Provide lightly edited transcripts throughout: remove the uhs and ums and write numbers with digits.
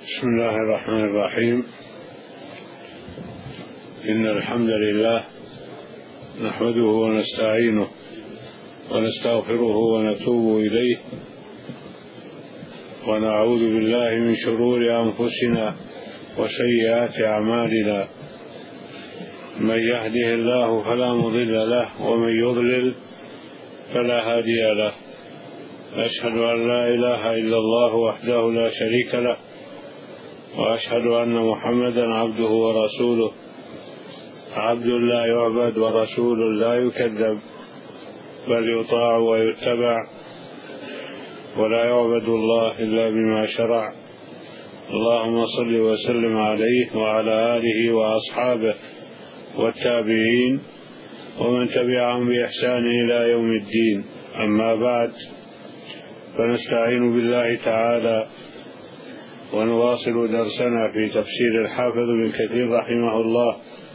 بسم الله الرحمن الرحيم. إن الحمد لله نحمده ونستعينه ونستغفره ونتوب إليه، ونعوذ بالله من شرور أنفسنا وسيئات أعمالنا. من يهده الله فلا مضل له، ومن يضلل فلا هادي له. أشهد أن لا إله إلا الله وحده لا شريك له، وأشهد أن محمدا عبده ورسوله، عبد لا يعبد ورسول لا يكذب، بل يطاع ويتبع، ولا يعبد الله إلا بما شرع. اللهم صل وسلم عليه وعلى آله وأصحابه والتابعين ومن تبعهم بإحسان إلى يوم الدين. أما بعد، فنستعين بالله تعالى ونواصل درسنا في تفسير الحافظ بن كثير رحمه الله.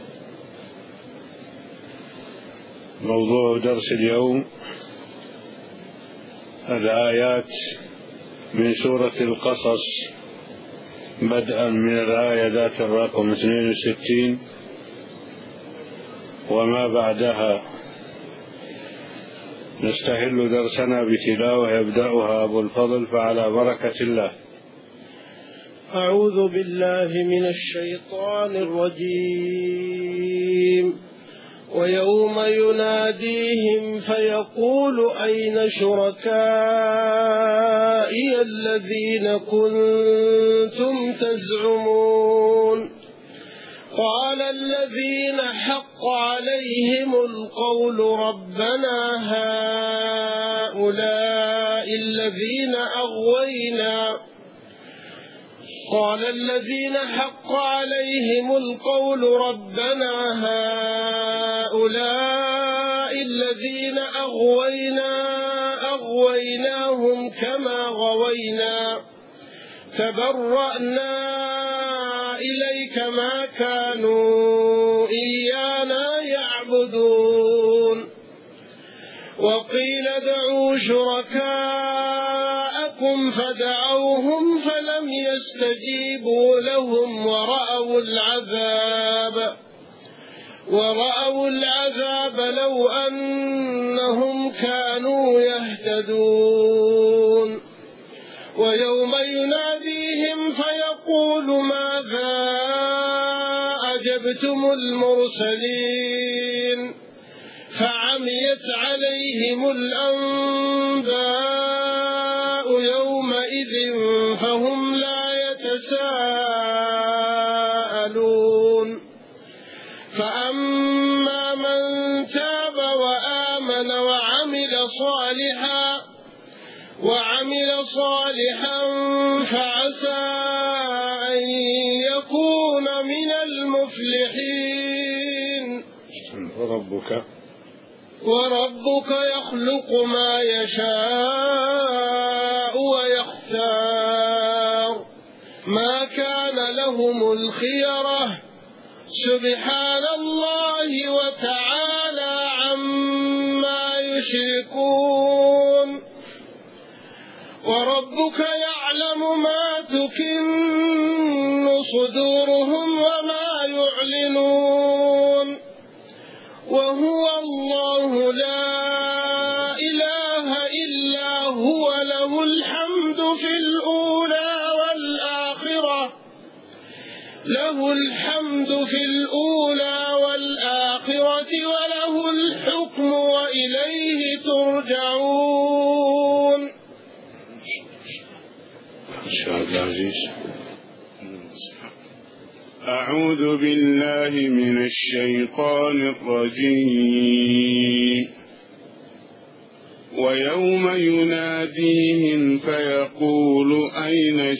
موضوع درس اليوم الآيات من سورة القصص، بدءا من الآية ذات الرقم 62 وما بعدها. نستهل درسنا بتلاوة يبدأها أبو الفضل، فعلى بركة الله. أعوذ بالله من الشيطان الرجيم. ويوم يناديهم فيقول أين شركائي الذين كنتم تزعمون؟ قال الذين حق عليهم القول ربنا هؤلاء الذين أغوينا أغويناهم كما غوينا، تبرأنا إليك ما كانوا إيانا يعبدون. وقيل ادعوا شركاءكم فدعوهم فلم يستجيبوا لهم ورأوا العذاب لو أنهم كانوا يهتدون. ويوم يناديهم فيقول ماذا أجبتم المرسلين؟ فعميت عليهم الأنباء يومئذ فهم لا يتساءلون. فأما من تاب وآمن وعمل صالحا فعسى أن يكون من المفلحين. وربك يخلق ما يشاء ويختار، ما كان لهم الخيرة، سبحان الله وتعالى عما يشركون. وربك يعلم ما تكن صدورهم وما يعلنون، وهو الله لا إله إلا هو، له الحمد في الأولى والآخرة وله الحكم وإليه ترجعون. أعوذ بالله من الشيطان الرجيم. ويوم يناديهم فيقول أين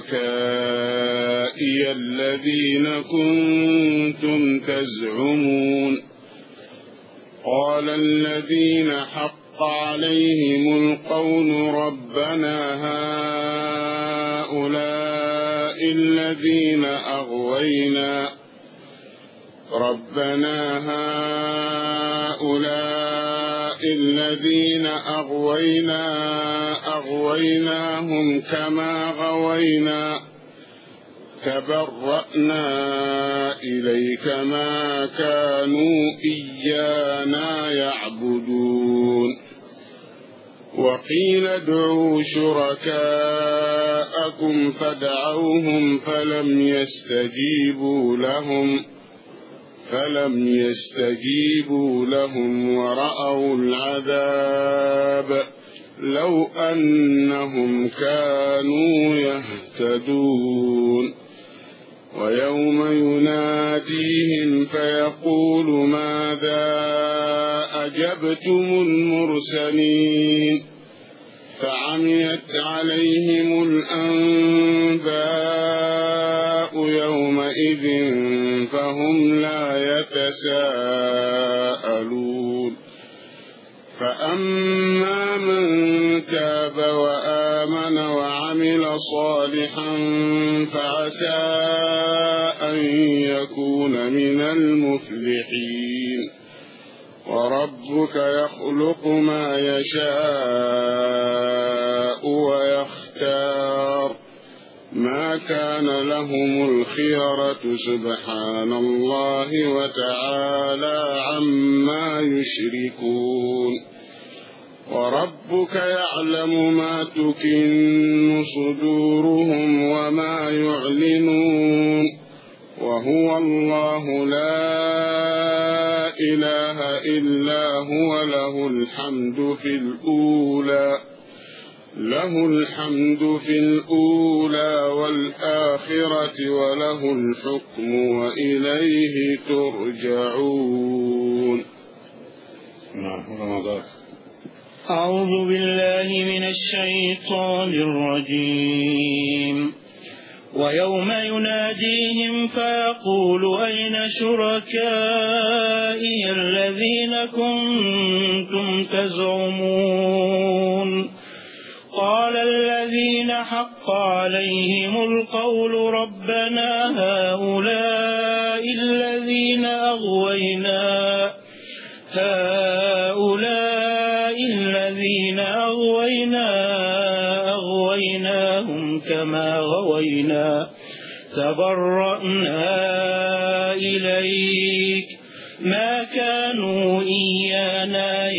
شركائي الذين كنتم تزعمون؟ قال الذين حق عليهم القول ربنا هؤلاء الذين أغويناهم كما غوينا، تبرأنا إليك ما كانوا إيانا يعبدون وقيل ادعوا شركاءكم فدعوهم فلم يستجيبوا لهم ورأوا العذاب لو أنهم كانوا يهتدون ويوم يناديهم فيقول ماذا أجبتم المرسلين فعميت عليهم الأنباء يومئذ فهم لا يتساءلون فأما من تاب وآمن وعمل صالحا فعسى أن يكون من المفلحين وربك يخلق ما يشاء ويختار ما كان لهم الخيرة سبحان الله وتعالى عما يشركون وربك يعلم ما تكن صدورهم وما يعلنون وهو الله لا إله إلا هو له الحمد في الأولى والآخرة وله الحكم وإليه ترجعون. أعوذ بالله من الشيطان الرجيم. ويوم يناديهم فيقول أين شركائي الذين كنتم تزعمون قال الذين حق عليهم القول ربنا هؤلاء الذين أغويناهم كما غوينا تبرأنا إليك ما كانوا إيانا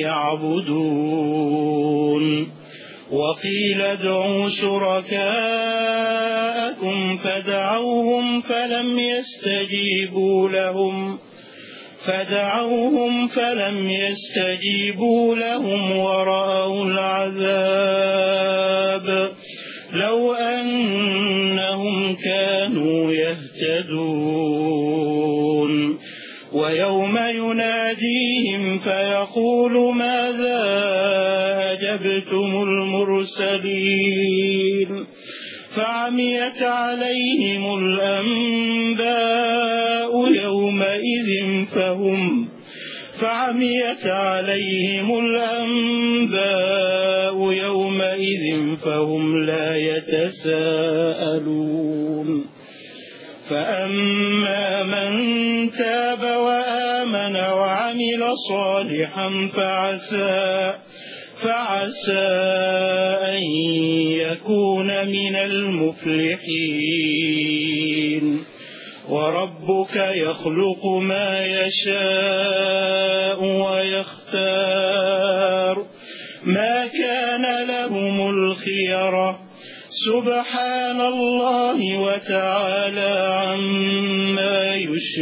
يعبدون وقيل ادعوا شركاءكم فدعوهم فلم يستجيبوا لهم ورأوا العذاب لو أنهم كانوا يهتدون ويوم يناديهم فيقول ماذا أجبتم المرسلين فعميت عليهم الأنباء يومئذ فهم لا يتساءلون فأما من تاب وآمن وعمل صالحا فعسى أن يكون من المفلحين وربك يخلق ما يشاء ويختار ما كان لهم الخيرة سبحان الله وتعالى عما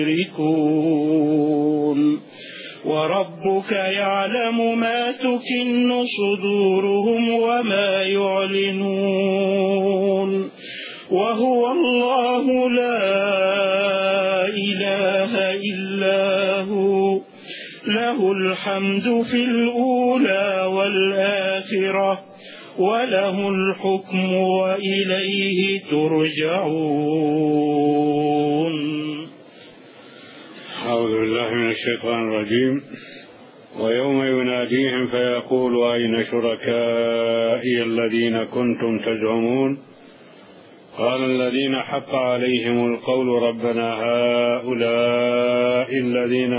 يشركون وربك يعلم ما تكن صدورهم وما يعلنون وهو الله لا إله إلا هو له الحمد في الأولى والآخرة وله الحكم وإليه ترجعون. أعوذ بالله من الشيطان الرجيم. ويوم يناديهم فيقول أين شركائي الذين كنتم تزعمون قال الذين حق عليهم القول ربنا هؤلاء الذين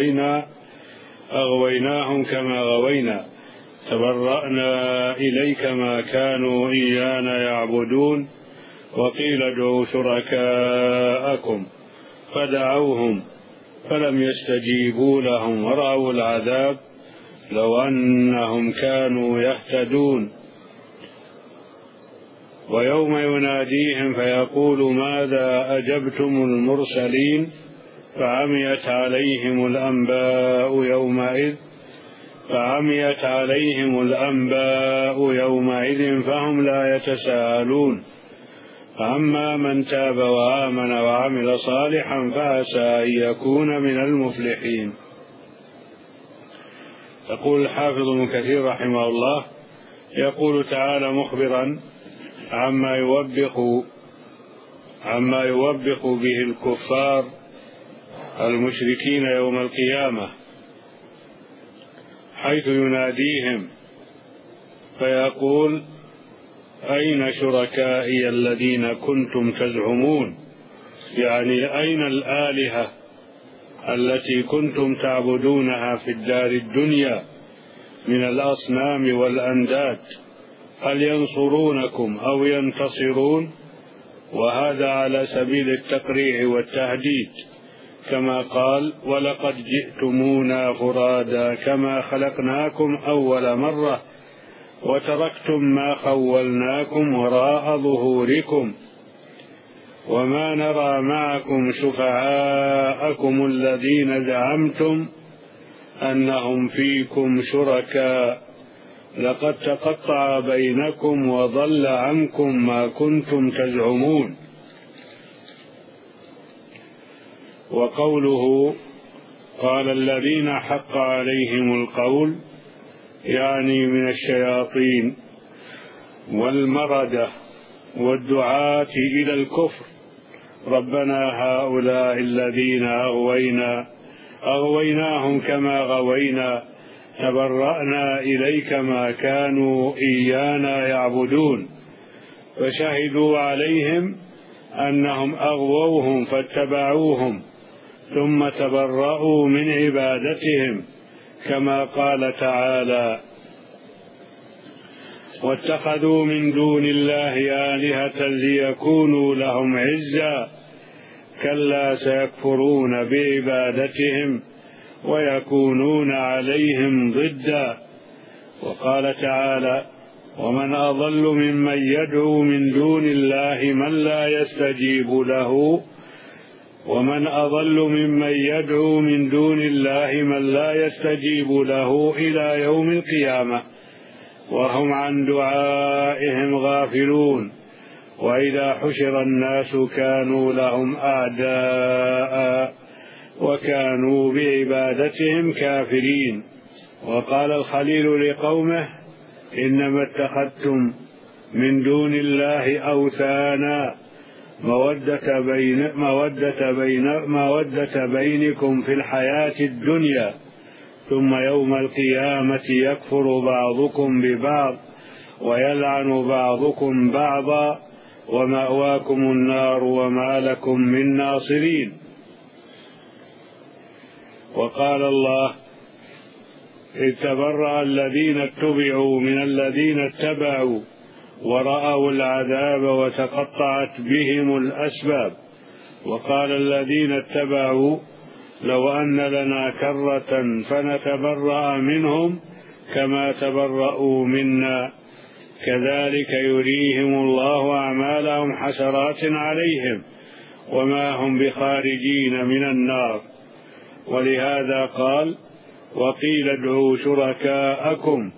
أغويناهم كما غوينا تبرأنا إليك ما كانوا إيانا يعبدون وقيل ادعوا شركاءكم فدعوهم فلم يستجيبوا لهم ورأوا العذاب لو أنهم كانوا يهتدون. ويوم يناديهم فيقول ماذا أجبتم المرسلين فعميت عليهم الأنباء يومئذ فهم لا يتساءلون. فأما من تاب وآمن وعمل صالحا فعسى أن يكون من المفلحين. يقول الحافظ ابن كثير رحمه الله يقول تعالى مخبرا عما يوبخ به الكفار المشركين يوم القيامة، حيث يناديهم فيقول أين شركائي الذين كنتم تزعمون، يعني أين الآلهة التي كنتم تعبدونها في الدار الدنيا من الأصنام والأنداد، هل ينصرونكم أو ينتصرون؟ وهذا على سبيل التقريع والتهديد، كما قال ولقد جئتمونا فرادا كما خلقناكم أول مرة وتركتم ما خولناكم وراء ظهوركم وما نرى معكم شفعاءكم الذين زعمتم أنهم فيكم شركاء لقد تقطع بينكم وضل عنكم ما كنتم تزعمون. وقوله قال الذين حق عليهم القول يعني من الشياطين والمردة والدعاة إلى الكفر ربنا هؤلاء الذين أغويناهم كما غوينا تبرأنا إليك ما كانوا إيانا يعبدون فشهدوا عليهم أنهم أغووهم فاتبعوهم ثم تبرأوا من عبادتهم، كما قال تعالى واتخذوا من دون الله آلهة ليكونوا لهم عزا كلا سيكفرون بعبادتهم ويكونون عليهم ضدا. وقال تعالى ومن أضل ممن يدعو من دون الله من لا يستجيب له إلى يوم القيامة وهم عن دعائهم غافلون وإذا حشر الناس كانوا لهم أعداء وكانوا بعبادتهم كافرين. وقال الخليل لقومه إنما اتخذتم من دون الله أوثانا مودة بينكم في الحياة الدنيا ثم يوم القيامة يكفر بعضكم ببعض ويلعن بعضكم بعضا ومأواكم النار وما لكم من ناصرين. وقال الله إذ تبرأ الذين اتبعوا من الذين اتبعوا ورأوا العذاب وتقطعت بهم الأسباب. وقال الذين اتبعوا لو أن لنا كرة فنتبرأ منهم كما تبرأوا منا كذلك يريهم الله أعمالهم حسرات عليهم وما هم بخارجين من النار. ولهذا قال وقيل ادعوا شركاءكم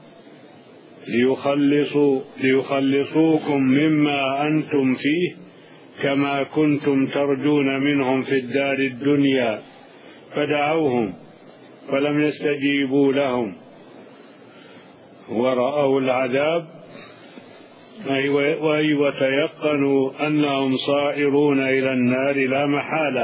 ليخلصوكم مما أنتم فيه كما كنتم ترجون منهم في الدار الدنيا فدعوهم فلم يستجيبوا لهم ورأوا العذاب وتيقنوا أنهم صائرون إلى النار لا محالة.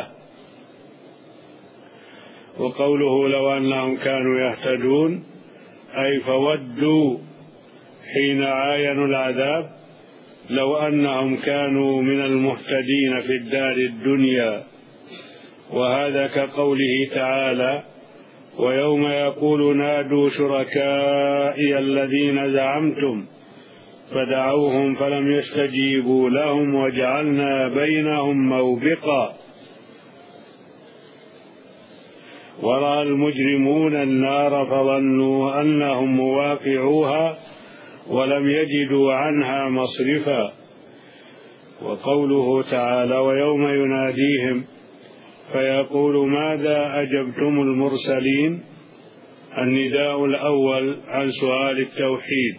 وقوله لو أنهم كانوا يهتدون أي فودوا حين عاينوا العذاب لو أنهم كانوا من المهتدين في الدار الدنيا. وهذا كقوله تعالى ويوم يقول نادوا شركائي الذين زعمتم فدعوهم فلم يستجيبوا لهم وجعلنا بينهم موبقا ورأى المجرمون النار فظنوا أنهم مواقعوها ولم يجدوا عنها مصرفا. وقوله تعالى ويوم يناديهم فيقول ماذا أجبتم المرسلين، النداء الأول عن سؤال التوحيد،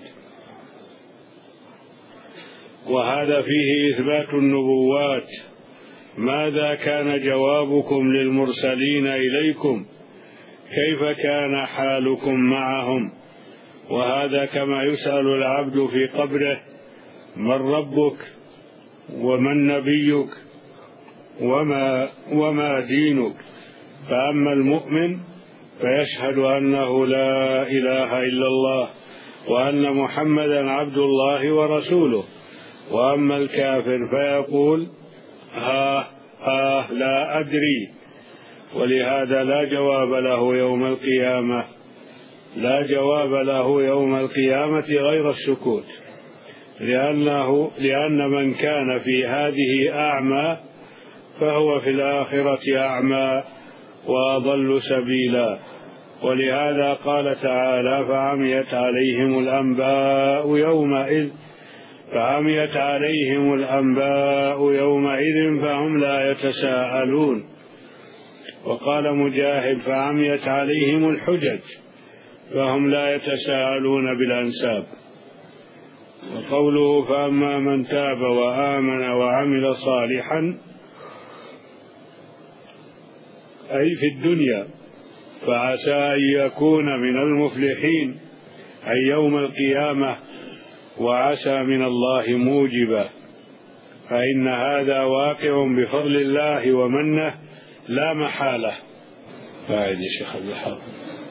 وهذا فيه إثبات النبوات. ماذا كان جوابكم للمرسلين إليكم، كيف كان حالكم معهم؟ وهذا كما يسأل العبد في قبره من ربك ومن نبيك وما دينك. فأما المؤمن فيشهد أنه لا إله إلا الله وأن محمدا عبد الله ورسوله. وأما الكافر فيقول لا أدري. ولهذا لا جواب له يوم القيامة غير السكوت، لأن من كان في هذه أعمى فهو في الآخرة أعمى وأضل سبيلا. ولهذا قال تعالى فعميت عليهم الأنباء يومئذ فهم لا يتساءلون. وقال مجاهد فعميت عليهم الحجج فهم لا يتساءلون بالأنساب. وقوله فأما من تاب وآمن وعمل صالحا أي في الدنيا فعسى أن يكون من المفلحين أي يوم القيامة، وعسى من الله موجبا، فإن هذا واقع بفضل الله ومنه لا محالة. فاعل يا شيخ عبد الحافظ.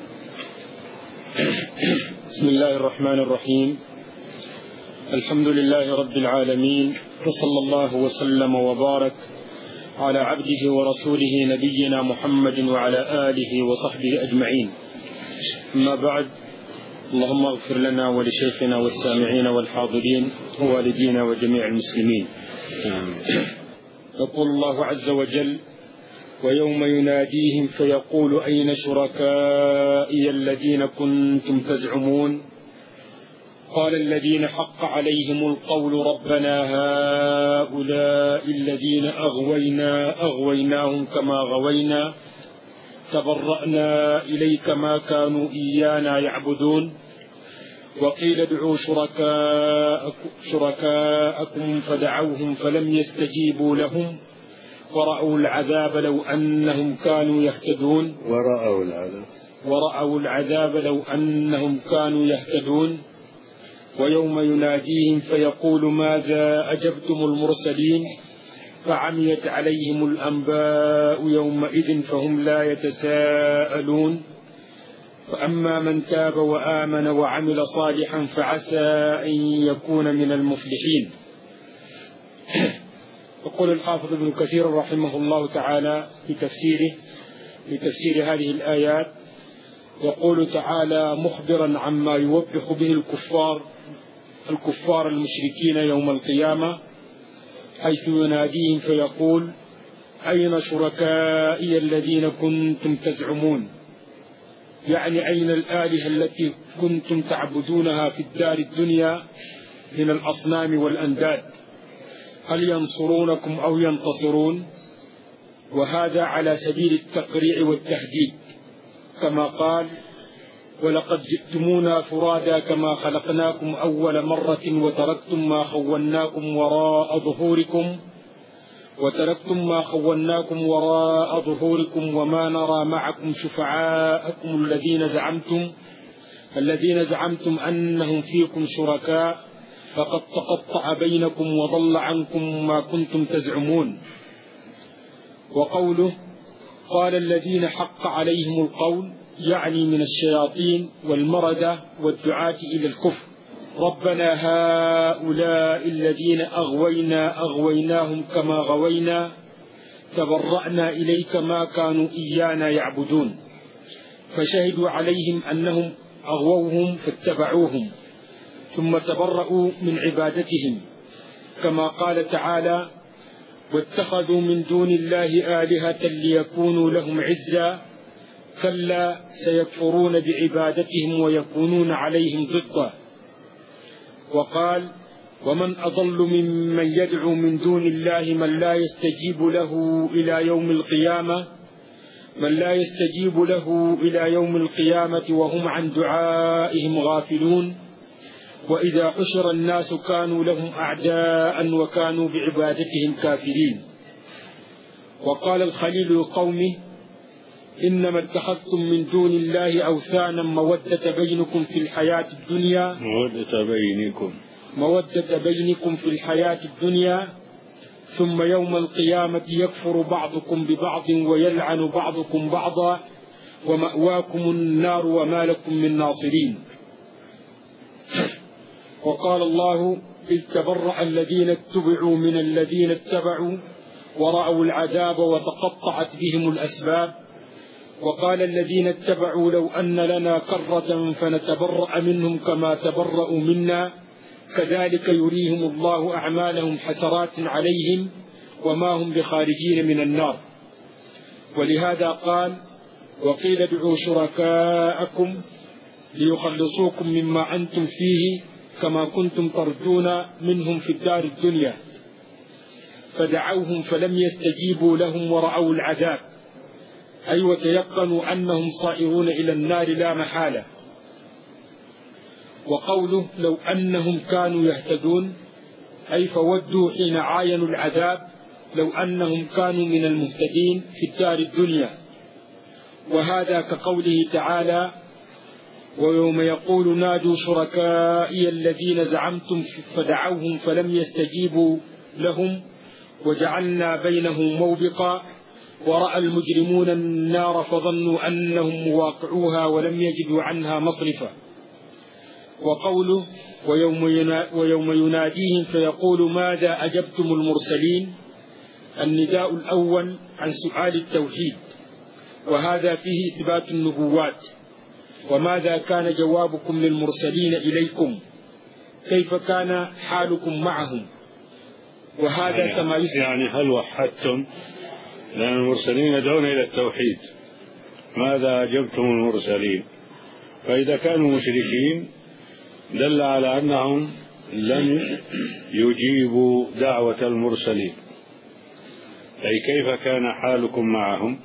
بسم الله الرحمن الرحيم. الحمد لله رب العالمين، وصلى الله وسلم وبارك على عبده ورسوله نبينا محمد وعلى آله وصحبه أجمعين. أما بعد، اللهم اغفر لنا ولشيخنا والسامعين والحاضرين ووالدينا وجميع المسلمين. يقول الله عز وجل ويوم يناديهم فيقول أين شركائي الذين كنتم تزعمون قال الذين حق عليهم القول ربنا هؤلاء الذين أغويناهم كما غوينا تبرأنا إليك ما كانوا إيانا يعبدون وقيل ادعوا شركاءكم فدعوهم فلم يستجيبوا لهم ورأوا العذاب لو أنهم كانوا يهتدون ويوم يناديهم فيقول ماذا أجبتم المرسلين فعميت عليهم الأنباء يومئذ فهم لا يتساءلون. فأما من تاب وآمن وعمل صالحا فعسى أن يكون من المفلحين. يقول الحافظ ابن كثير رحمه الله تعالى في تفسير هذه الآيات، يقول تعالى مخبرا عما يوبخ به الكفار المشركين يوم القيامة، حيث يناديهم فيقول أين شركائي الذين كنتم تزعمون، يعني أين الآلهة التي كنتم تعبدونها في الدار الدنيا من الأصنام والأنداد، هل ينصرونكم أو ينتصرون؟ وهذا على سبيل التقريع والتهديد، كما قال ولقد جئتمونا فرادا كما خلقناكم أول مرة وتركتم ما خولناكم وراء ظهوركم وما نرى معكم شفعاءكم الذين زعمتم أنهم فيكم شركاء فقد تقطع بينكم وضل عنكم ما كنتم تزعمون. وقوله قال الذين حق عليهم القول يعني من الشياطين والمردة والدعاة إلى الكفر ربنا هؤلاء الذين أغويناهم كما غوينا تبرأنا إليك ما كانوا إيانا يعبدون، فشهدوا عليهم أنهم أغووهم فاتبعوهم، ثم تبرؤوا من عبادتهم، كما قال تعالى: واتخذوا من دون الله آلهة ليكونوا لهم عزا، كلا سيكفرون بعبادتهم ويكونون عليهم ضدا. وقال: ومن أضل ممن يدعو من دون الله من لا يستجيب له إلى يوم القيامة وهم عن دعائهم غافلون، وإذا حشر الناس كانوا لهم أعداء وكانوا بعبادتهم كافرين. وقال الخليل لقومه: إنما اتخذتم من دون الله أوثانا مودة بينكم في الحياة الدنيا ثم يوم القيامة يكفر بعضكم ببعض ويلعن بعضكم بعضا ومأواكم النار وما لكم من ناصرين. وقال الله: إذ تبرأ الذين اتبعوا من الذين اتبعوا ورأوا العذاب وتقطعت بهم الأسباب. وقال الذين اتبعوا: لو أن لنا كرة فنتبرأ منهم كما تبرأوا منا، كذلك يريهم الله أعمالهم حسرات عليهم وما هم بخارجين من النار. ولهذا قال: وقيل ادعوا شركاءكم ليخلصوكم مما أنتم فيه كما كنتم ترجون منهم في الدار الدنيا، فدعوهم فلم يستجيبوا لهم ورأوا العذاب، أي وتيقنوا أنهم صائرون إلى النار لا محالة. وقوله: لو أنهم كانوا يهتدون، أي فودوا حين عاينوا العذاب لو أنهم كانوا من المهتدين في الدار الدنيا. وهذا كقوله تعالى: ويوم يقول نادوا شركائي الذين زعمتم فدعوهم فلم يستجيبوا لهم وجعلنا بينهم موبقا ورأى المجرمون النار فظنوا أنهم مواقعوها ولم يجدوا عنها مصرفا. وقوله: ويوم يناديهم فيقول ماذا أجبتم المرسلين، النداء الأول عن سؤال التوحيد، وهذا فيه إثبات النبوات. وماذا كان جوابكم للمرسلين إليكم، كيف كان حالكم معهم. وهذا كما يعني هل وحدتم؟ لأن المرسلين يدعون إلى التوحيد، ماذا أجبتم المرسلين؟ فإذا كانوا مشركين دل على أنهم لم يجيبوا دعوة المرسلين، أي كيف كان حالكم معهم.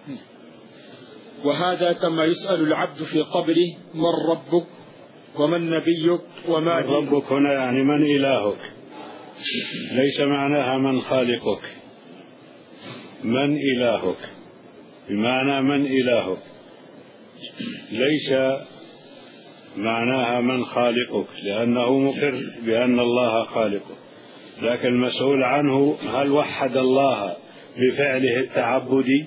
وهذا كما يسأل العبد في قبره: من ربك ومن نبيك وما دينك. ربك هنا يعني من إلهك، ليس معناها من خالقك. من إلهك بمعنى من إلهك، ليس معناها من خالقك، لأنه مقر بأن الله خالقه، لكن المسؤول عنه هل وحد الله بفعله التعبدي؟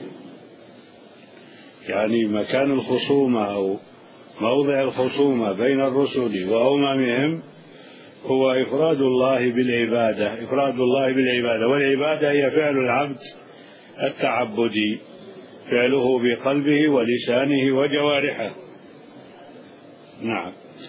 يعني مكان الخصومة أو موضع الخصومة بين الرسل وأممهم هو إفراد الله بالعبادة، والعبادة هي فعل العبد التعبدي، فعله بقلبه ولسانه وجوارحه. نعم.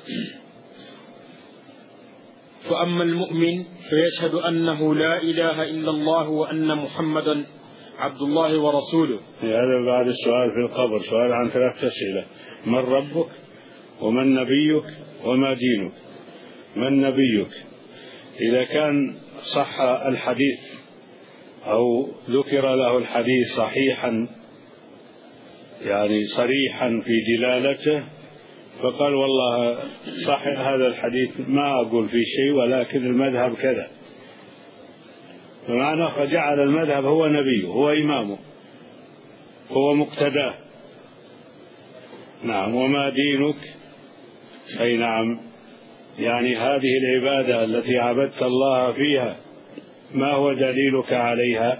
فأما المؤمن فيشهد أنه لا إله إلا الله وأن محمدا عبد الله ورسوله. هذا بعد السؤال في القبر سؤال عن 3 أسئلة: من ربك ومن نبيك وما دينك. من نبيك؟ إذا كان صح الحديث أو ذكر له الحديث صحيحا يعني صريحا في دلالته، فقال والله صح هذا الحديث، ما أقول في شيء ولكن المذهب كذا، فمعنى فجعل المذهب هو نبيه، هو إمامه، هو مقتداه. نعم. وما دينك؟ أي نعم، يعني هذه العبادة التي عبدت الله فيها ما هو دليلك عليها؟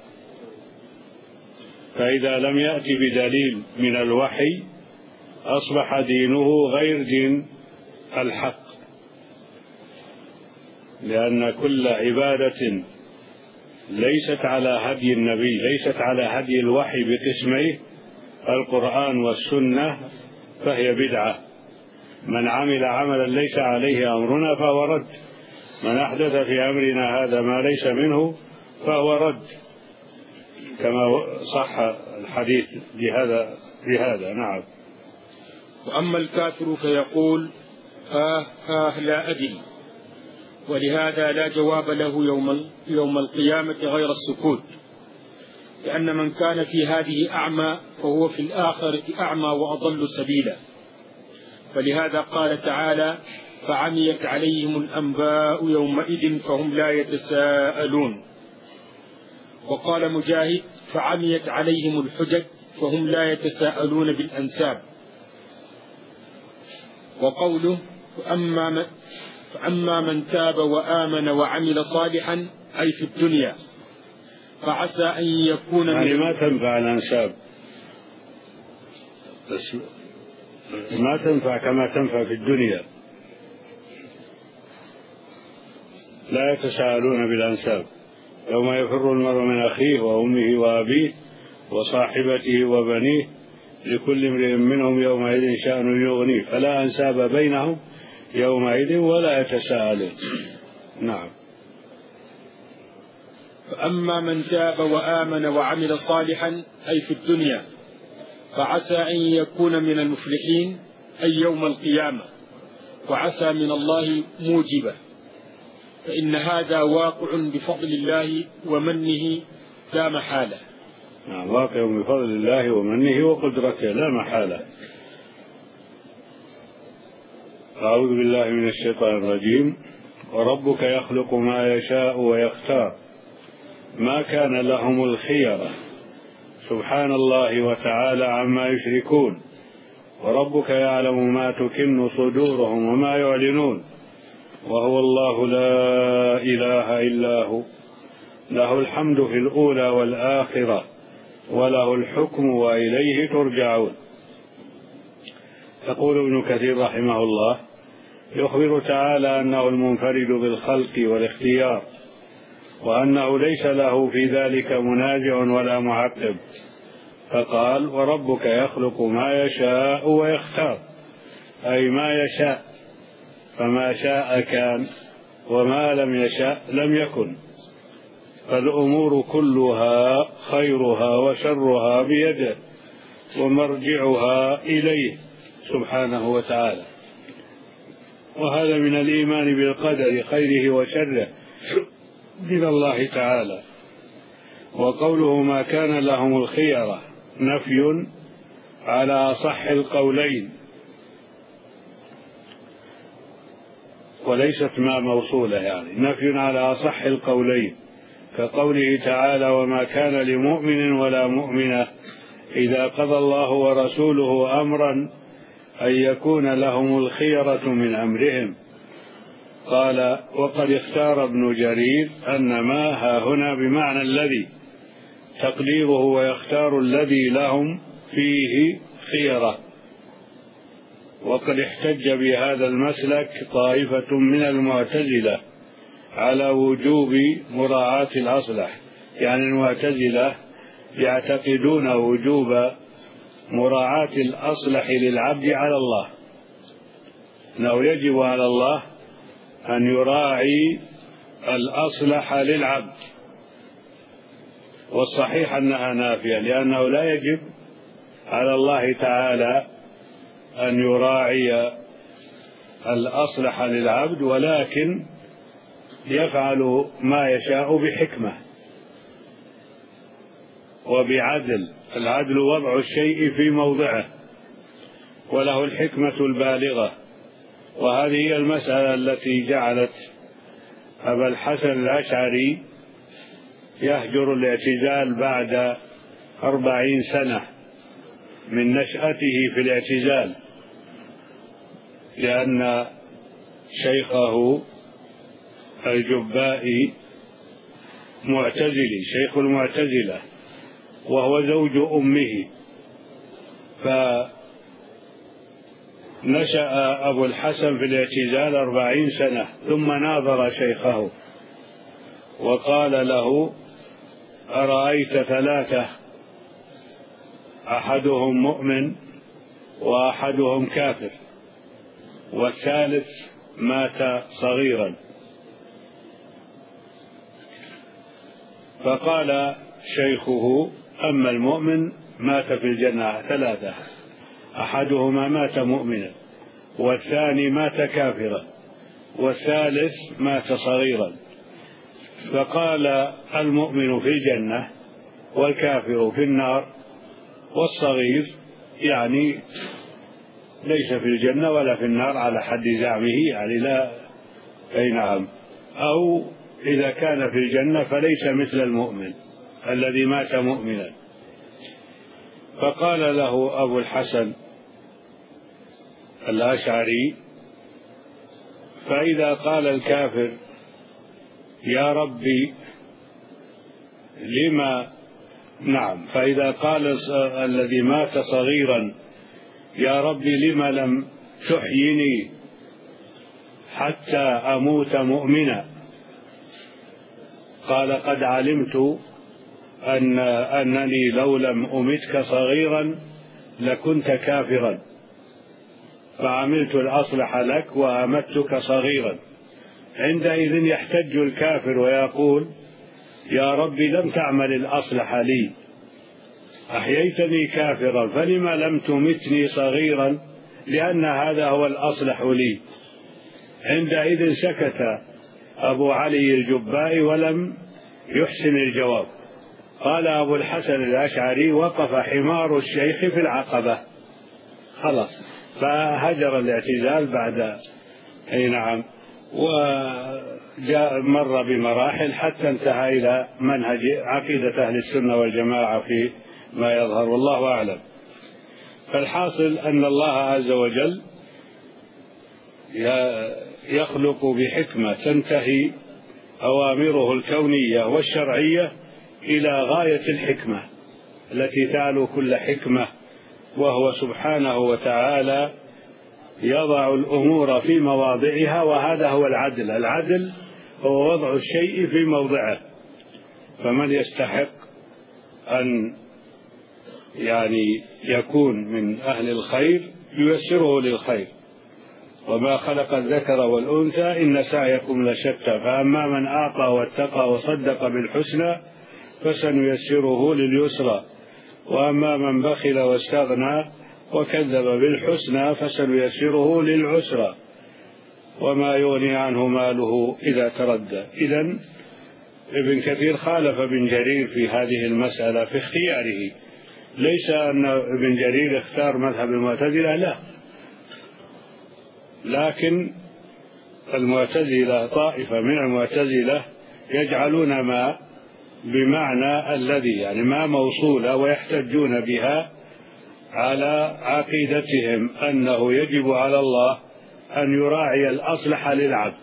فإذا لم يأتي بدليل من الوحي أصبح دينه غير دين الحق، لأن كل عبادة ليست على هدي النبي، ليست على هدي الوحي بقسميه القرآن والسنة، فهي بدعة، من عمل عملا ليس عليه أمرنا فهو رد، من أحدث في أمرنا هذا ما ليس منه فهو رد، كما صح الحديث بهذا. نعم. وأما الكافر فيقول لا أدري، ولهذا لا جواب له يوم القيامة غير السكوت، لأن من كان في هذه أعمى فهو في الآخرة أعمى وأضل سبيلا. فلهذا قال تعالى: فعميت عليهم الأنباء يومئذ فهم لا يتساءلون. وقال مجاهد: فعميت عليهم الحجج فهم لا يتساءلون بالأنساب. وقوله: فأما من تاب وآمن وعمل صالحا أي في الدنيا فعسى أن يكون يعني ما تنفع الأنساب، بس ما تنفع كما تنفع في الدنيا، لا يتساءلون بالأنساب. يوم يفر المرء من أخيه وأمه وأبيه وصاحبته وبنيه لكل امرئ منهم يومئذ شأن يغنيه فلا أنساب بينهم يومئذ ولا يتساءلون. نعم. فأما من تاب وآمن وعمل صالحا أي في الدنيا فعسى أن يكون من المفلحين أي يوم القيامة، وعسى من الله موجبة، فإن هذا واقع بفضل الله ومنه لا محالة. نعم، واقع بفضل الله ومنه وقدرته لا محالة. أعوذ بالله من الشيطان الرجيم. وربك يخلق ما يشاء ويختار ما كان لهم الخيرة سبحان الله وتعالى عما يشركون. وربك يعلم ما تكن صدورهم وما يعلنون وهو الله لا إله إلا هو له الحمد في الأولى والآخرة وله الحكم وإليه ترجعون. يقول ابن كثير رحمه الله: يخبر تعالى أنه المنفرد بالخلق والاختيار، وأنه ليس له في ذلك منازع ولا معقب، فقال: وربك يخلق ما يشاء ويختار، أي ما يشاء، فما شاء كان وما لم يشاء لم يكن، فالأمور كلها خيرها وشرها بيده ومرجعها إليه سبحانه وتعالى. وهذا من الإيمان بالقدر خيره وشره من الله تعالى. وقوله ما كان لهم الخيرة نفي على أصح القولين، وليست ما موصولة، يعني نفي على أصح القولين، كقوله تعالى: وما كان لمؤمن ولا مؤمنة إذا قضى الله ورسوله أمرا أن يكون لهم الخيرة من أمرهم. قال: وقد اختار ابن جرير أن ما ها هنا بمعنى الذي، تقديره ويختار الذي لهم فيه خيرة. وقد احتج بهذا المسلك طائفة من المعتزلة على وجوب مراعاة الأصلح، يعني المعتزلة يعتقدون وجوب مراعاة الأصلح للعبد على الله، أنه يجب على الله أن يراعي الأصلح للعبد، والصحيح أنها نافية، لأنه لا يجب على الله تعالى أن يراعي الأصلح للعبد، ولكن يفعل ما يشاء بحكمة وبعدل. العدل وضع الشيء في موضعه، وله الحكمة البالغة. وهذه هي المسألة التي جعلت أبا الحسن الأشعري يهجر الاعتزال بعد 40 سنة من نشأته في الاعتزال، لأن شيخه الجبائي معتزلي، شيخ المعتزلة، وهو زوج أمه. فنشأ أبو الحسن في الاعتزال 40 سنة، ثم ناظر شيخه وقال له: أرأيت 3 أحدهم مؤمن وأحدهم كافر، والثالث مات صغيرا. فقال شيخه: أما المؤمن مات في الجنة 3، أحدهما مات مؤمنا، والثاني مات كافرا، والثالث مات صغيرا. فقال: المؤمن في الجنة، والكافر في النار، والصغير يعني ليس في الجنة ولا في النار على حد زعمه، يعني لا، أي نعم، أو إذا كان في الجنة فليس مثل المؤمن الذي مات مؤمنا. فقال له أبو الحسن الأشعري: فإذا قال الكافر: يا ربي لما، نعم، فإذا قال الذي مات صغيرا: يا ربي لما لم تحيني حتى أموت مؤمنا؟ قال: قد علمت أنني لو لم أمتك صغيرا لكنت كافرا، فعملت الأصلح لك وأمتك صغيرا. عندئذ يحتج الكافر ويقول: يا ربي لم تعمل الأصلح لي، أحييتني كافرا، فلما لم تمتني صغيرا؟ لأن هذا هو الأصلح لي. عندئذ سكت أبو علي الجبائي ولم يحسن الجواب. قال أبو الحسن الأشعري: وقف حمار الشيخ في العقبة، خلاص، فهجر الاعتزال بعد، أي نعم، وجاء مر بمراحل حتى انتهى إلى منهج عقيدة أهل السنة والجماعة في ما يظهر، والله أعلم. فالحاصل أن الله عز وجل يخلق بحكمة تنتهي أوامره الكونية والشرعية إلى غاية الحكمة التي تعلو كل حكمة، وهو سبحانه وتعالى يضع الأمور في مواضعها، وهذا هو العدل. العدل هو وضع الشيء في موضعه، فمن يستحق أن يعني يكون من أهل الخير ييسره للخير. وما خلق الذكر والأنثى إن سعيكم لشتى، فأما من أعطى واتقى وصدق بالحسنى فسنيسره لليسرى، وأما من بخل واستغنى وكذب بالحسنى فسنيسره للعسرى، وما يغني عنه ماله إذا تردى. إذن ابن كثير خالف ابن جرير في هذه المسألة في اختياره، ليس أن ابن جرير اختار مذهب المعتزلة، لا، لكن المعتزلة طائفة من المعتزلة يجعلون ما بمعنى الذي، يعني ما موصولة، ويحتجون بها على عقيدتهم أنه يجب على الله أن يراعي الأصلح للعبد،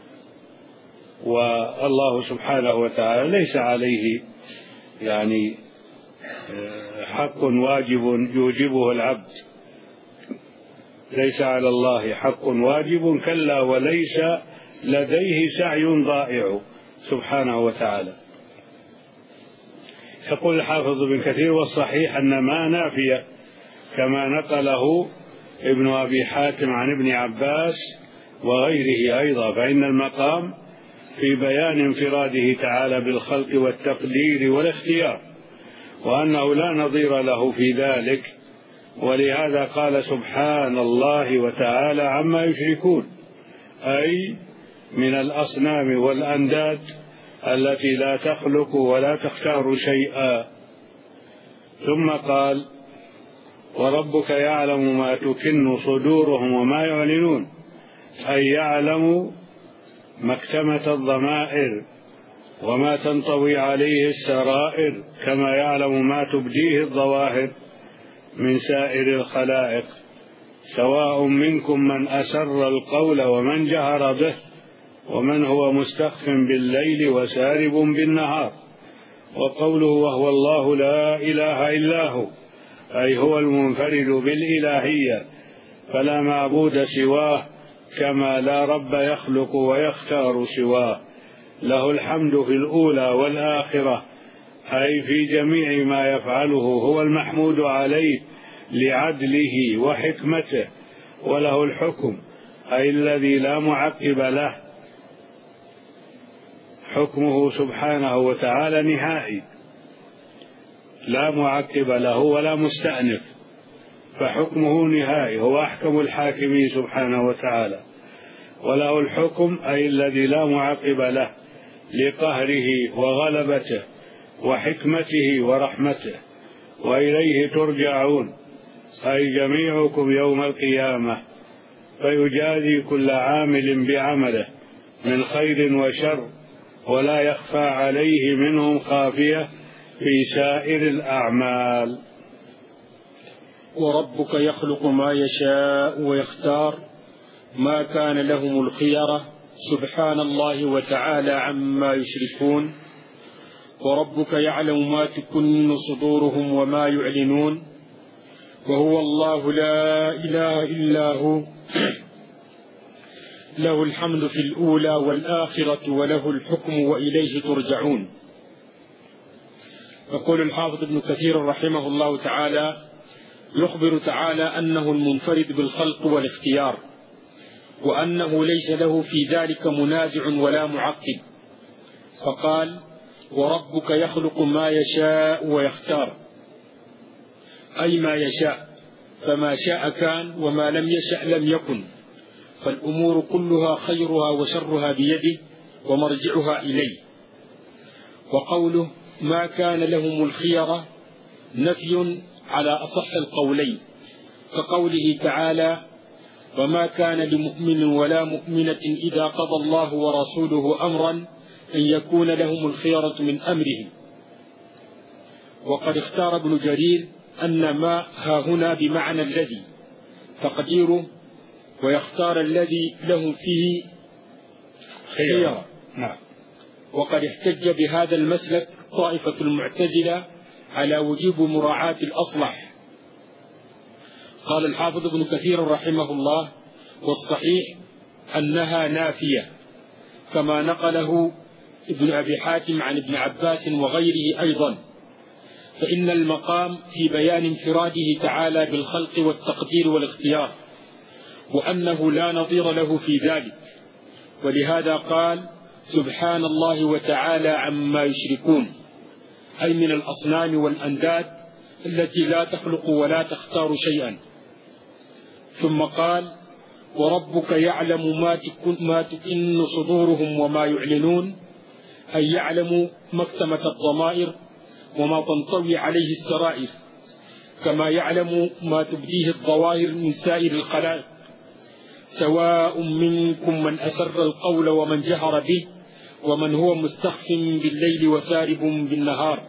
والله سبحانه وتعالى ليس عليه يعني حق واجب يوجبه العبد، ليس على الله حق واجب، كلا وليس لديه سعي ضائع سبحانه وتعالى. يقول الحافظ ابن كثير: والصحيح أن ما نافية كما نقله ابن أبي حاتم عن ابن عباس وغيره أيضا، فإن المقام في بيان انفراده تعالى بالخلق والتقدير والاختيار، وأنه لا نظير له في ذلك، ولهذا قال سبحان الله وتعالى عما يشركون، أي من الأصنام والأنداد التي لا تخلق ولا تختار شيئا. ثم قال: وربك يعلم ما تكن صدورهم وما يعلنون، أي يعلم مكتمة الضمائر وما تنطوي عليه السرائر، كما يعلم ما تبديه الظواهر من سائر الخلائق، سواء منكم من أسر القول ومن جهر به، ومن هو مستخف بالليل وسارب بالنهار. وقوله وهو الله لا إله إلا هو، أي هو المنفرد بالإلهية، فلا معبود سواه، كما لا رب يخلق ويختار سواه. له الحمد في الأولى والآخرة، أي في جميع ما يفعله هو المحمود عليه لعدله وحكمته. وله الحكم، أي الذي لا معقب له، حكمه سبحانه وتعالى نهائي لا معقب له ولا مستأنف، فحكمه نهائي، هو أحكم الحاكمين سبحانه وتعالى. وله الحكم أي الذي لا معقب له لقهره وغلبته وحكمته ورحمته. وإليه ترجعون أي جميعكم يوم القيامة، فيجازي كل عامل بعمله من خير وشر، ولا يخفى عليه منهم خافية في سائر الأعمال. وربك يخلق ما يشاء ويختار ما كان لهم الخيرة سبحان الله وتعالى عما يشركون. وربك يعلم ما تكن صدورهم وما يعلنون، وهو الله لا إله إلا هو له الحمد في الأولى والآخرة وله الحكم وإليه ترجعون. يقول الحافظ ابن كثير رحمه الله تعالى: يخبر تعالى أنه المنفرد بالخلق والاختيار، وأنه ليس له في ذلك منازع ولا معقب، فقال: وربك يخلق ما يشاء ويختار، أي ما يشاء، فما شاء كان وما لم يشأ لم يكن، فالأمور كلها خيرها وشرها بيده ومرجعها إليه. وقوله ما كان لهم الخيرة نفي على أصح القولين، كقوله تعالى: وما كان لمؤمن ولا مؤمنة إذا قضى الله ورسوله أمرا أن يكون لهم الخيرة من أمرهم. وقد اختار ابن جرير أن ما ها هنا بمعنى الذي، تقديره ويختار الذي لهم فيه خيرا. وقد احتج بهذا المسلك طائفة المعتزلة على وجوب مراعاة الأصلح. قال الحافظ ابن كثير رحمه الله: والصحيح أنها نافية، كما نقله ابن أبي حاتم عن ابن عباس وغيره أيضا، فإن المقام في بيان انفراده تعالى بالخلق والتقدير والاختيار، وأنه لا نظير له في ذلك، ولهذا قال: سبحان الله وتعالى عما يشركون، أي من الأصنام والأنداد التي لا تخلق ولا تختار شيئا. ثم قال: وربك يعلم ما تكن صدورهم وما يعلنون، أي يعلم ما اكتمت الضمائر وما تنطوي عليه السرائر، كما يعلم ما تبديه الظواهر من سائر الخلائق، سواء منكم من أسر القول ومن جهر به ومن هو مستخف بالليل وسارب بالنهار.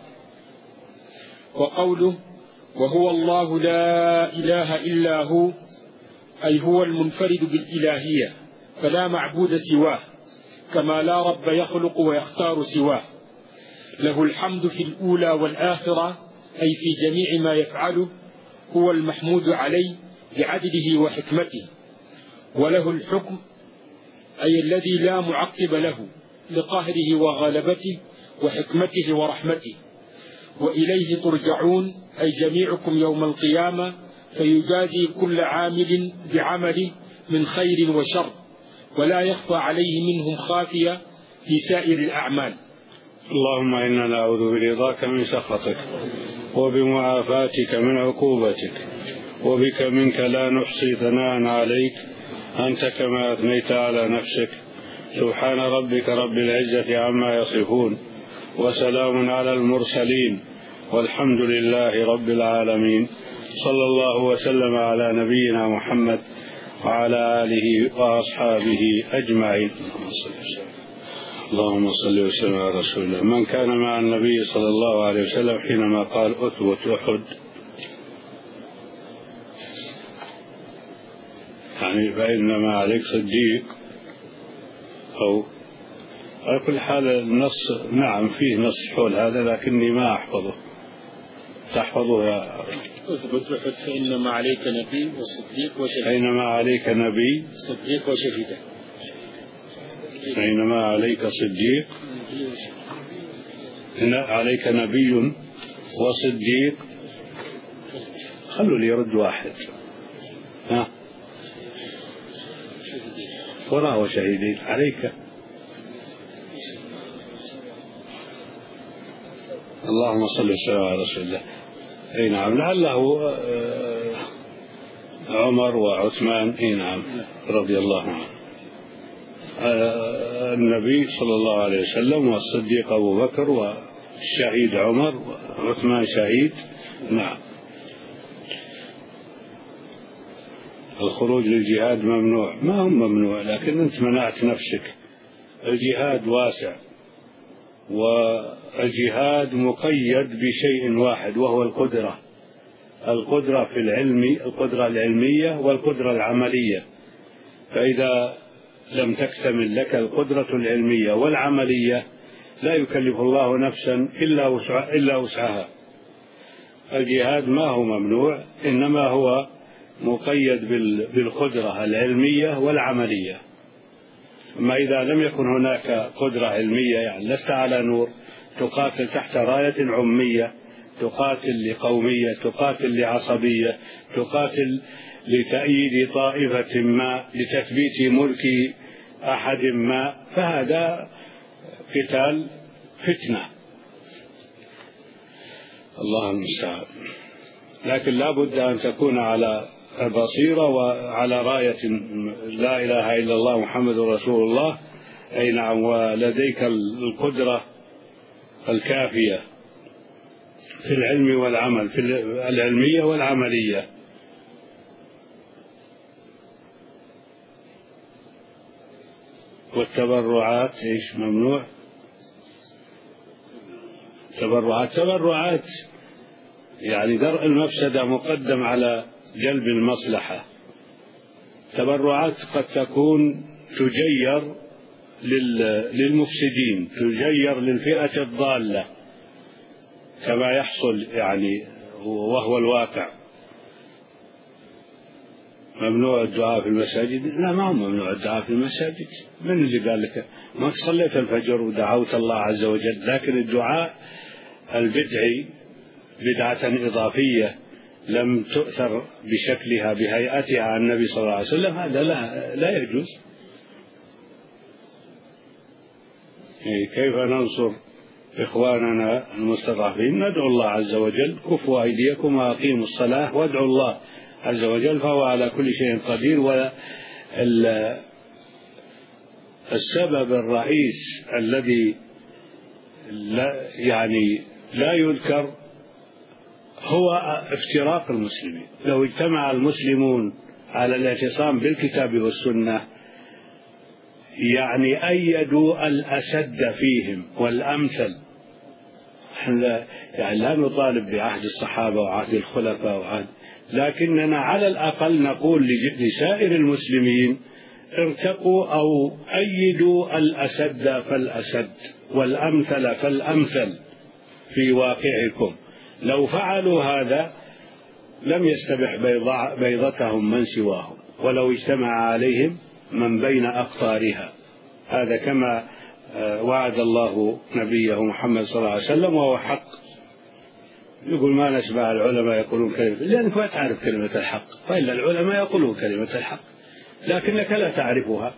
وقوله وهو الله لا إله إلا هو، أي هو المنفرد بالإلهية، فلا معبود سواه، كما لا رب يخلق ويختار سواه. له الحمد في الأولى والآخرة، أي في جميع ما يفعله، هو المحمود عليه بعدله وحكمته. وله الحكم، أي الذي لا معقب له لقهره وغلبته وحكمته ورحمته. وإليه ترجعون، أي جميعكم يوم القيامة، فيجازي كل عامل بعمله من خير وشر، ولا يخفى عليه منهم خافية في سائر الأعمال. اللهم إنا نعوذ برضاك من سخطك، وبمعافاتك من عقوبتك، وبك منك لا نحصي ثناء عليك، أنت كما أثنيت على نفسك. سبحان ربك رب العزة عما يصفون، وسلام على المرسلين، والحمد لله رب العالمين. صلى الله وسلم على نبينا محمد وعلى آله وأصحابه أجمعين. اللهم صل وسلم على رسول الله. من كان مع النبي صلى الله عليه وسلم حينما قال أثبت أحد، يعني فإنما عليك صديق، أو على كل حال النص نعم فيه نص حول هذا، لكني ما أحفظه. تحفظه يا أثبت أحد فإنما عليك نبي وصديق وشهيد. حينما عليك نبي صديق وشهيد. حينما عليك صديق، عليك نبي وصديق. خلوا لي يرد واحد. مغفرة وشهيدين عليك. اللهم صل وسلم على رسول الله. اي نعم، لعله عمر وعثمان، اي نعم، رضي الله عنه. النبي صلى الله عليه وسلم والصديق أبو بكر والشهيد عمر وعثمان شهيد. نعم. الخروج للجهاد ممنوع، ما هم ممنوع، لكن أنت منعت نفسك. الجهاد واسع، والجهاد مقيد بشيء واحد وهو القدرة في العلم، القدرة العلمية والقدرة العملية. فإذا لم تكتمل لك القدرة العلمية والعملية لا يكلف الله نفسا إلا وسعها. الجهاد ما هو ممنوع، إنما هو مقيد بالقدرة العلمية والعملية. أما إذا لم يكن هناك قدرة علمية، يعني لست على نور، تقاتل تحت راية عمية، تقاتل لقومية، تقاتل لعصبية، تقاتل لتأييد طائفة ما، لتثبيت ملك أحد ما، فهذا قتال فتنة، الله المستعان. لكن لا بد أن تكون على بصيرة وعلى راية لا إله إلا الله محمد رسول الله. أي نعم، ولديك القدرة الكافية في العلم والعمل، في العلمية والعملية. والتبرعات إيش ممنوع؟ تبرعات يعني درء المفسدة مقدم على جلب المصلحة. تبرعات قد تكون تجير للمفسدين، تجير للفئة الضالة كما يحصل يعني وهو الواقع. ممنوع الدعاء في المساجد؟ لا، ما هو ممنوع الدعاء في المساجد. من اللي قال لك؟ ما صليت الفجر ودعوت الله عز وجل، لكن الدعاء البدعي بدعة إضافية لم تؤثر بشكلها بهيئتها عن النبي صلى الله عليه وسلم، هذا لا يجوز. كيف ننصر إخواننا المستضعفين؟ ندعو الله عز وجل: كفوا أيديكم وأقيموا الصلاة وادعوا الله عز وجل فهو على كل شيء قدير. والسبب الرئيس الذي لا يذكر هو افتراق المسلمين. لو اجتمع المسلمون على الاعتصام بالكتاب والسنة يعني أيدوا الأشد فيهم والأمثل. يعني لا نطالب بعهد الصحابة وعهد الخلفاء لكننا على الأقل نقول لسائر المسلمين: ارتقوا أو أيدوا الأشد فالأشد والأمثل فالأمثل في واقعكم. لو فعلوا هذا لم يستبح بيضتهم من سواهم، ولو اجتمع عليهم من بين أقطارها. هذا كما وعد الله نبيه محمد صلى الله عليه وسلم، وهو حق. يقول: ما نسمع العلماء يقولون كلمة، لأنك ما تعرف كلمة الحق، فإلا العلماء يقولون كلمة الحق لكنك لا تعرفها.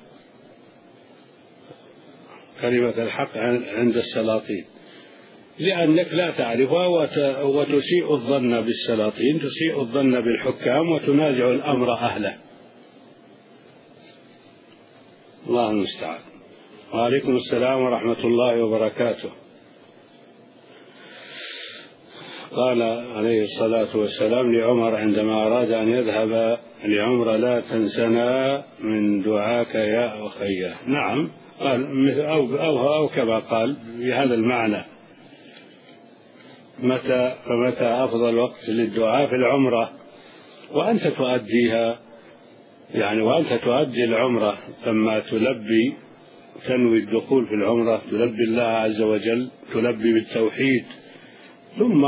كلمة الحق عند السلاطين، لأنك لا تعرفها وتسيء الظن بالسلاطين، تسيء الظن بالحكام، وتنازع الأمر أهله. الله المستعان. وعليكم السلام ورحمة الله وبركاته. قال عليه الصلاة والسلام لعمر عندما أراد أن يذهب لعمرة: لا تنسنا من دعاك يا أخي. نعم، قال أو كما قال بهذا المعنى. فمتى أفضل وقت للدعاء؟ في العمرة، وأنت تؤديها، يعني وأنت تؤدي العمرة لما تنوي الدخول في العمرة، تلبي الله عز وجل، تلبي بالتوحيد، ثم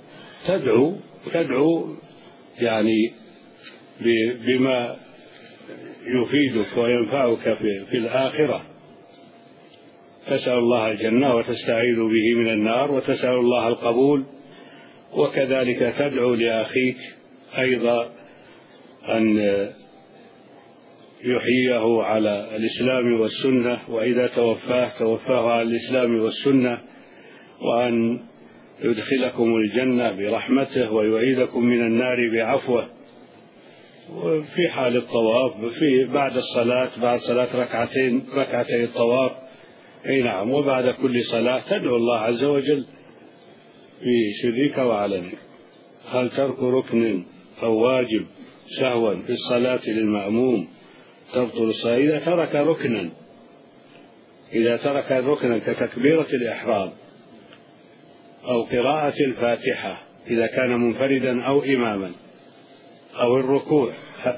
تدعو يعني بما يفيدك وينفعك في الآخرة. تسأل الله الجنة وتستعيذ به من النار وتسأل الله القبول، وكذلك تدعو لأخيك أيضا أن يحييه على الإسلام والسنة، وإذا توفاه على الإسلام والسنة، وأن يدخلكم الجنة برحمته ويعيدكم من النار بعفوه. وفي حال الطواف بعد الصلاة، بعد صلاة ركعتي الطواف، أي نعم، وبعد كل صلاة تدعو الله عز وجل في سرك وعلنك. هل ترك ركن أو واجب سهوا في الصلاة للمأموم تبطل الصلاة؟ إذا ترك ركنا كتكبيرة الإحرام أو قراءة الفاتحة إذا كان منفردا أو إماما، أو الركوع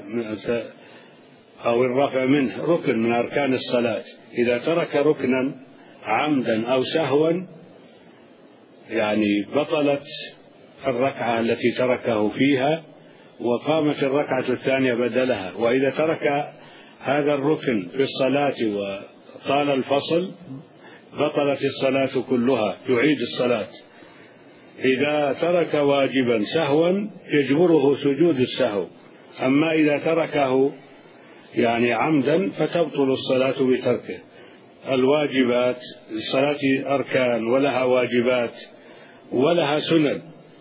أو الرفع منه، ركن من أركان الصلاة، إذا ترك ركنا عمدا أو سهوا يعني بطلت الركعة التي تركه فيها وقامت الركعة الثانية بدلها. وإذا ترك هذا الركن في الصلاة وطال الفصل بطلت الصلاة كلها، يعيد الصلاة. إذا ترك واجبا سهوا يجبره سجود السهو، أما إذا تركه يعني عمدا فتبطل الصلاة بتركه. الواجبات، الصلاة أركان ولها واجبات ولها سنن.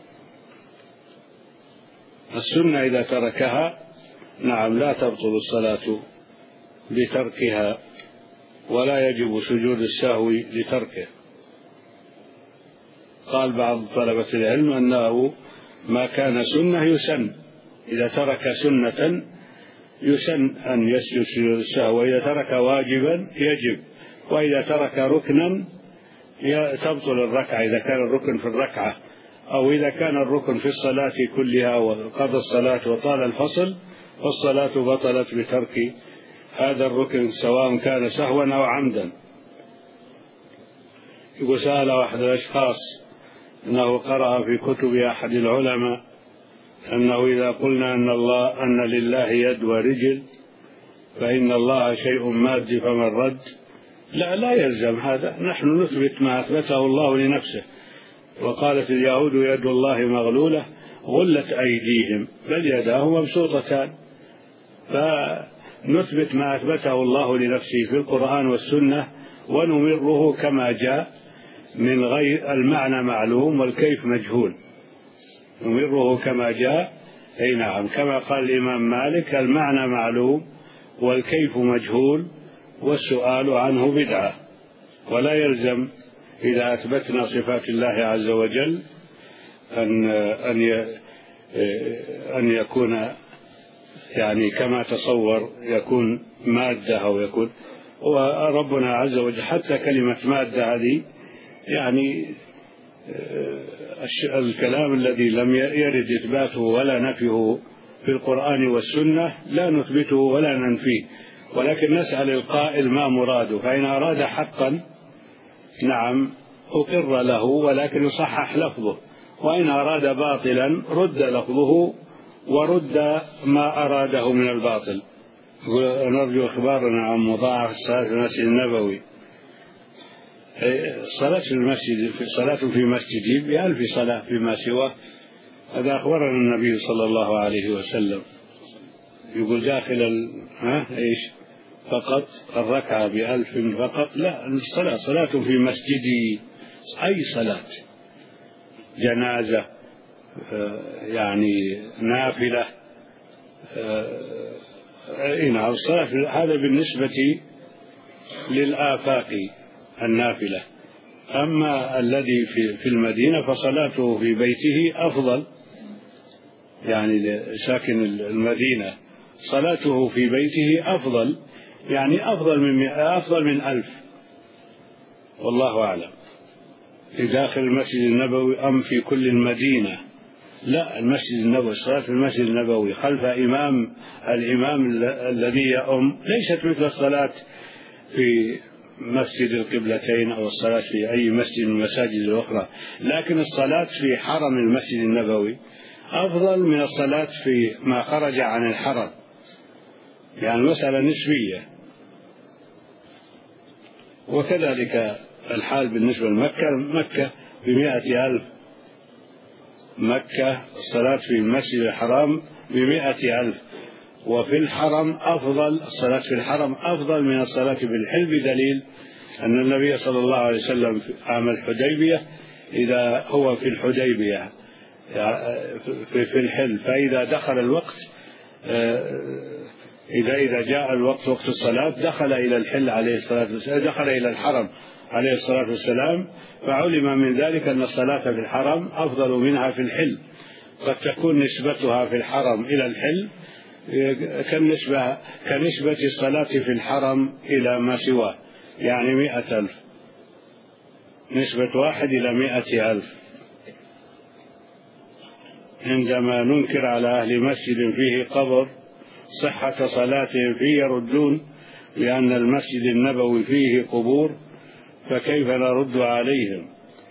السنة إذا تركها نعم لا تبطل الصلاة بتركها، ولا يجب سجود السهو لتركه. قال بعض طلبة العلم أنه ما كان سنة يسن، إذا ترك سنة يسن أن يسجد سجود السهو، وإذا ترك واجبا يجب، وإذا ترك ركنا تبطل الركعة إذا كان الركن في الركعة، أو إذا كان الركن في الصلاة كلها وقضى الصلاة وطال الفصل فالصلاة بطلت بترك هذا الركن سواء كان سهوا أو عمدا. يقول سأل أحد الأشخاص أنه قرأ في كتب أحد العلماء أنه إذا قلنا أن لله يد ورجل فإن الله شيء مادي فمن رد. لا يلزم هذا، نحن نثبت ما أثبته الله لنفسه. وقالت اليهود يد الله مغلولة غلت أيديهم بل يداه مبسوطتان، فنثبت ما أثبته الله لنفسه في القرآن والسنة ونمره كما جاء من غير المعنى معلوم والكيف مجهول، نمره كما جاء. أي نعم، كما قال الإمام مالك المعنى معلوم والكيف مجهول والسؤال عنه بدعة. ولا يلزم إذا أثبتنا صفات الله عز وجل أن يكون يعني كما تصور يكون مادة أو يكون، وربنا عز وجل حتى كلمة مادة هذه يعني الكلام الذي لم يرد إثباته ولا نفيه في القرآن والسنة لا نثبته ولا ننفيه، ولكن نسأل القائل ما مراده، فإن أراد حقا نعم أقر له ولكن يصحح لفظه، وإن أراد باطلا رد لفظه ورد ما أراده من الباطل. نرجو إخبارنا عن مضاعف الصلاة في المسجد النبوي. الصلاة في المسجد صلاة في مسجدي بألف صلاة فيما سواه، هذا أخبرنا النبي صلى الله عليه وسلم. يقول داخل فقط الركعة ب1000 فقط، لا، صلاة في مسجدي أي صلاة، جنازة يعني نافلة، الصلاة هذا بالنسبة للآفاق النافلة. أما الذي في المدينة فصلاته في بيته أفضل، يعني ساكن المدينة صلاته في بيته أفضل، يعني أفضل من 1000، والله أعلم. في داخل المسجد النبوي أم في كل المدينة؟ لا، المسجد النبوي، صلاة في المسجد النبوي خلف الإمام الذي يؤم ليست مثل الصلاة في مسجد القبلتين أو الصلاة في أي مسجد من المساجد الأخرى، لكن الصلاة في حرم المسجد النبوي أفضل من الصلاة في ما خرج عن الحرم، يعني مسألة نسبية. وكذلك الحال بالنسبة لمكة، مكة ب100,000، مكة الصلاة في المسجد الحرام ب100,000، وفي الحرم أفضل، الصلاة في الحرم أفضل من الصلاة في الحل، بدليل أن النبي صلى الله عليه وسلم في عام الحديبية إذا هو في الحديبية في الحل، فإذا دخل الوقت إذا جاء الوقت وقت الصلاة دخل إلى الحل عليه الصلاة والسلام، دخل إلى الحرم عليه الصلاة والسلام، فعلم من ذلك أن الصلاة في الحرم أفضل منها في الحل. قد تكون نسبتها في الحرم إلى الحل كنسبة الصلاة في الحرم إلى ما سواه، يعني 100,000، نسبة 1 إلى 100,000. عندما ننكر على أهل مسجد فيه قبر صحة صلاتهم فيه يردون بأن المسجد النبوي فيه قبور، فكيف نرد عليهم؟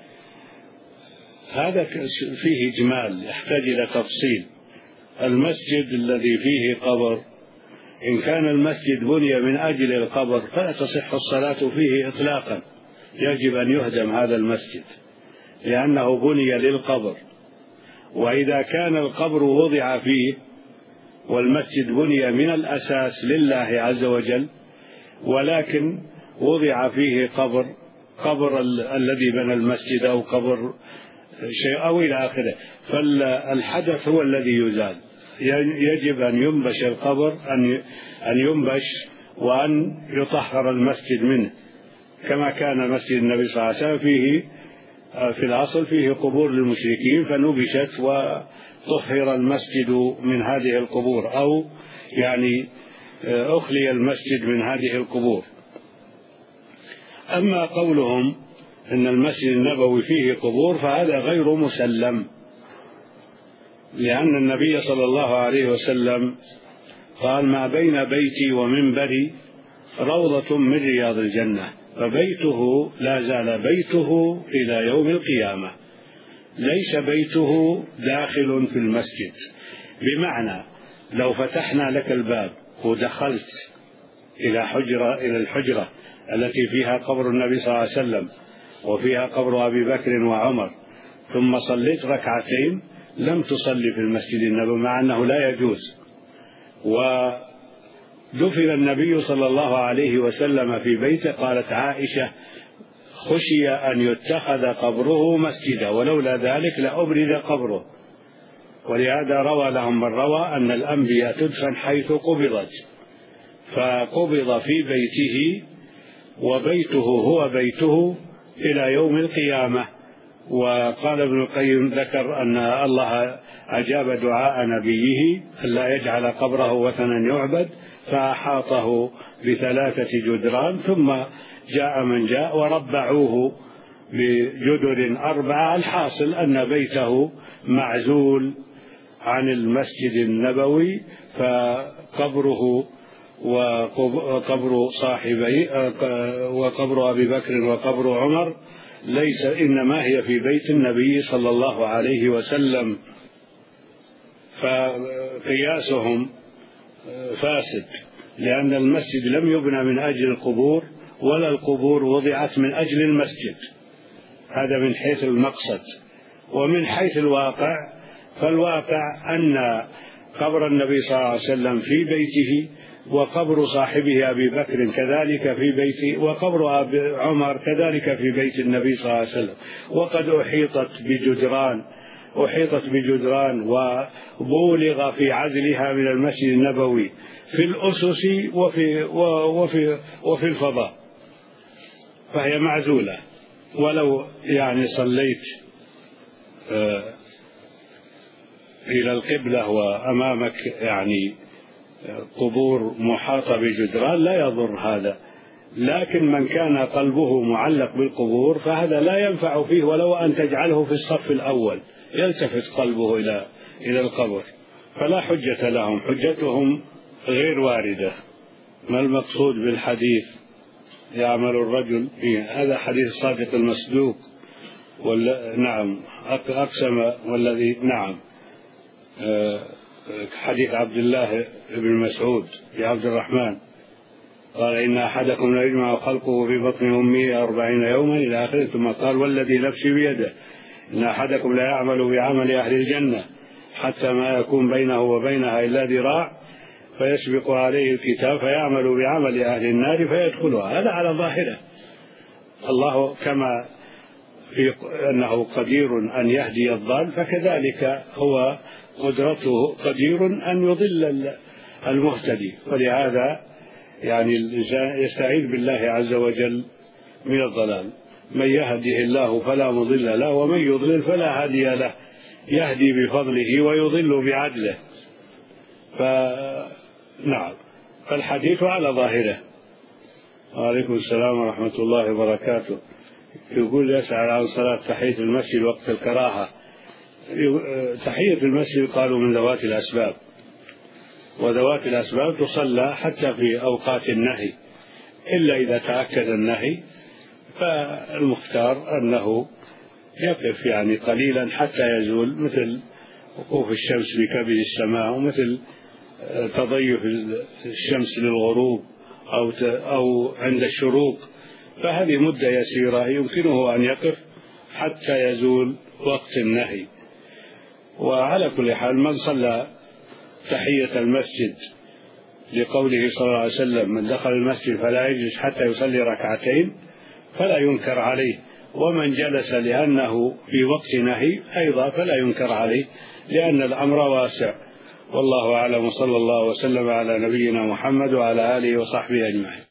هذا فيه إجمال يحتاج إلى تفصيل. المسجد الذي فيه قبر إن كان المسجد بني من أجل القبر فلا تصح الصلاة فيه إطلاقا، يجب أن يهدم هذا المسجد لأنه بني للقبر. وإذا كان القبر وضع فيه والمسجد بني من الأساس لله عز وجل، ولكن وضع فيه قبر الذي بنى المسجد أو قبر شيء أو إلى آخره، فالحدث هو الذي يزال. يجب أن ينبش القبر، أن ينبش وأن يطهر المسجد منه، كما كان مسجد النبي صلى الله عليه وسلم فيه في الأصل فيه قبور للمشركين فنبشت وطهر المسجد من هذه القبور، أو يعني أخلي المسجد من هذه القبور. أما قولهم أن المسجد النبوي فيه قبور فهذا غير مسلم، لأن النبي صلى الله عليه وسلم قال: ما بين بيتي ومنبري روضة من رياض الجنة، فبيته لا زال بيته إلى يوم القيامة، ليس بيته داخل في المسجد. بمعنى لو فتحنا لك الباب ودخلت إلى الحجرة التي فيها قبر النبي صلى الله عليه وسلم وفيها قبر أبي بكر وعمر، ثم صليت ركعتين، لم تصلي في المسجد النبوي، مع أنه لا يجوز. ودفن النبي صلى الله عليه وسلم في بيته، قالت عائشة: خشي أن يتخذ قبره مسجدا، ولولا ذلك لأبرز قبره. ولهذا روى لهم من روى أن الأنبياء تدفن حيث قبضت، فقبض في بيته وبيته هو بيته إلى يوم القيامة. وقال ابن القيم ذكر أن الله أجاب دعاء نبيه ألا يجعل قبره وثنا يعبد، فأحاطه ب3 جدران، ثم جاء من جاء وربعوه بجدر 4. الحاصل أن بيته معزول عن المسجد النبوي، فقبره وقبر صاحبي وقبر أبي بكر وقبر عمر ليس، إنما هي في بيت النبي صلى الله عليه وسلم. فقياسهم فاسد، لأن المسجد لم يبنى من أجل القبور، ولا القبور وضعت من أجل المسجد. هذا من حيث المقصد. ومن حيث الواقع، فالواقع أن قبر النبي صلى الله عليه وسلم في بيته، وقبر صاحبه أبي بكر كذلك في بيته، وقبر عمر كذلك في بيت النبي صلى الله عليه وسلم. وقد أحيطت بجدران وبولغ في عزلها من المسجد النبوي في الأسس وفي الفضاء، فهي معزولة. ولو يعني صليت إلى القبلة وأمامك يعني قبور محاطة بجدران لا يضر هذا، لكن من كان قلبه معلق بالقبور فهذا لا ينفع فيه، ولو أن تجعله في الصف الأول يلتفت قلبه إلى القبر، فلا حجة لهم، حجتهم غير واردة. ما المقصود بالحديث يعمل الرجل هذا حديث الصادق المصدوق نعم أقسم والذي نعم حديث عبد الله بن مسعود في عبد الرحمن قال: إن أحدكم لا يجمع خلقه في بطن أمه 40 يوما إلى آخره، ثم قال: والذي نفسي بيده إن أحدكم لا يعمل بعمل أهل الجنة حتى ما يكون بينه وبينها إلا ذراع، فيسبق عليه الكتاب فيعمل بعمل أهل النار فيدخلها. هذا على ظاهره. الله كما في أنه قدير أن يهدي الضال، فكذلك هو قدرته قدير أن يضل المهتدي. ولهذا يعني الإنسان يستعيذ بالله عز وجل من الضلال. من يهده الله فلا مضل له ومن يضلل فلا هادي له، يهدي بفضله ويضل بعدله. نعم، فالحديث على ظاهره. وعليكم السلام ورحمة الله وبركاته. يقول يسأل عن صلاة تحية المسجد وقت الكراهة. تحية المسجد قالوا من ذوات الأسباب، وذوات الأسباب تصلى حتى في أوقات النهي، إلا إذا تأكد النهي فالمختار أنه يقف يعني قليلا حتى يزول، مثل وقوف الشمس بكبد السماء، ومثل تضيف الشمس للغروب أو عند الشروق، فهذه مدة يسيرة يمكنه أن يقف حتى يزول وقت النهي. وعلى كل حال من صلى تحية المسجد لقوله صلى الله عليه وسلم من دخل المسجد فلا يجلس حتى يصلي ركعتين فلا ينكر عليه، ومن جلس لأنه في وقت نهي أيضا فلا ينكر عليه، لأن الأمر واسع. والله أعلم، صلى الله وسلم على نبينا محمد وعلى آله وصحبه أجمعين.